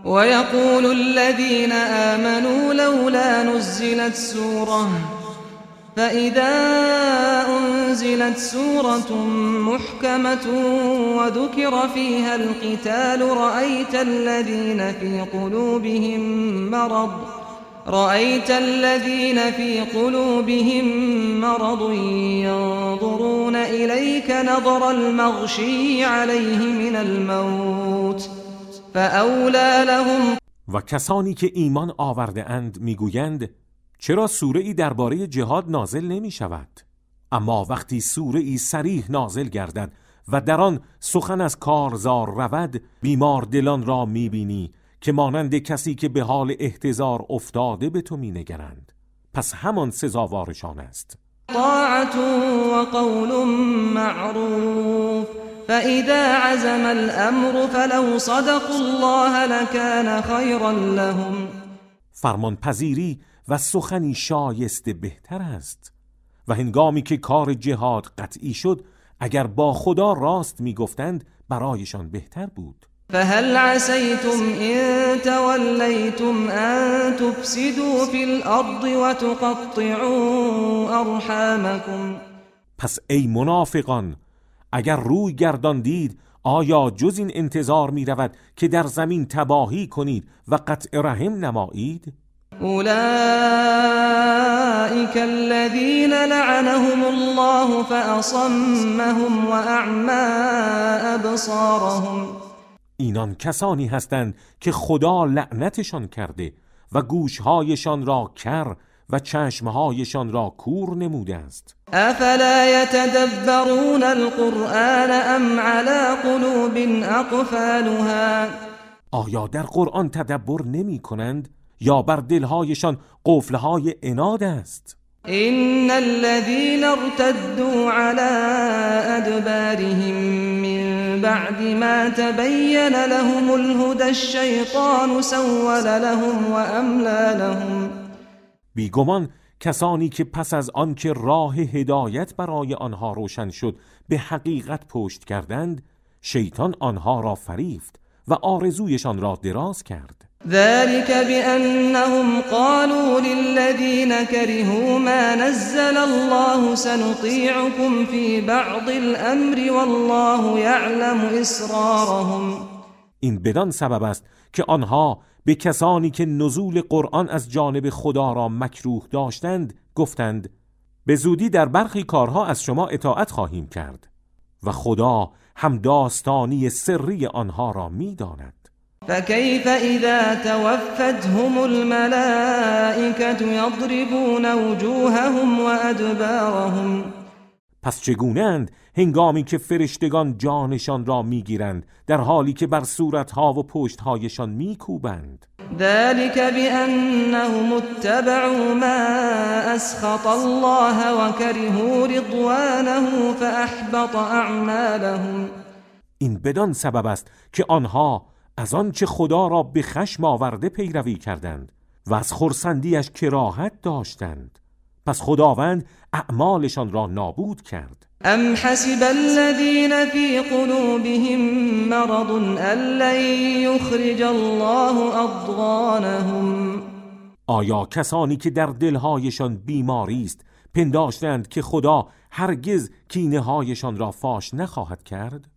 ويقول الذين آمنوا لولا نزلت سورة فإذا أنزلت سورة محكمة وذكر فيها القتال رأيت الذين في قلوبهم مرض ينظرون إليك نظر المغشي عليه من الموت فأولى لهم. و کسانی که ایمان آورده اند میگویند چرا سوره ای درباره جهاد نازل نمی شود؟ اما وقتی سوره ای صریح نازل گردد و در آن سخن از کارزار رود، بیمار دلان را می بینی که مانند کسی که به حال احتضار افتاده به تو می نگرند. پس همان سزاوارشان است. طاعت و قول معروف فإذا عزم الأمر فلو صدقوا الله لكان خيرا لهم. فرمان پذیری و سخنی شایسته بهتر است و هنگامی که کار جهاد قطعی شد اگر با خدا راست می گفتند برایشان بهتر بود. فهل عسیتم ان تولیتم ان تفسدوا فی الارض وتقطعوا ارحامکم. پس ای منافقان، اگر روی گرداندید آیا جز این انتظار می رود که در زمین تباهی کنید و قطع رحم نمایید؟ اولئک الذین لعنهم الله فاصمهم واعمی ابصارهم. اینان کسانی هستند که خدا لعنتشان کرده و گوشهایشان را کر و چشمهایشان را کور نموده است. افلا یتدبرون القرآن ام علی قلوب اقفالها. آیا در قرآن تدبر نمی کنند یا بر دلهایشان قفلهای عناد است؟ ان الذين ارتدوا على ادبارهم من بعد ما تبين لهم الهدى الشيطان سول لهم واملى لهم. بیگمان کسانی که پس از آن که راه هدایت برای آنها روشن شد به حقیقت پشت کردند، شیطان آنها را فریفت و آرزویشان را دراز کرد. ذلك بأنهم قالوا للذين كرهوا ما نزل الله سنطيعكم في بعض الأمر والله يعلم إسرارهم. این بدان سبب است که آنها به کسانی که نزول قرآن از جانب خدا را مکروه داشتند گفتند به زودی در برخی کارها از شما اطاعت خواهیم کرد و خدا هم داستانی سری آنها را می‌داند. فكيف إذا توفتهم الملائكة يضربون وجوههم وأدبارهم. پس چگونه‌اند هنگامی که فرشتگان جانشان را میگیرند در حالی که بر صورتها و پشتهایشان میکوبند؟ ذلك بأنهم اتبعوا ما أسخط الله وكرهوا رضوانه فأحبط أعمالهم. این بدان سبب است که آنها از آن چه خدا را به خشم آورده پیروی کردند و از خرسندیش کراهت داشتند، پس خداوند اعمالشان را نابود کرد. ام حسب الذين في قلوبهم مرض ان لن يخرج الله اضغانهم. آیا کسانی که در دلهایشان بیماری است پنداشتند که خدا هرگز کینه هایشان را فاش نخواهد کرد؟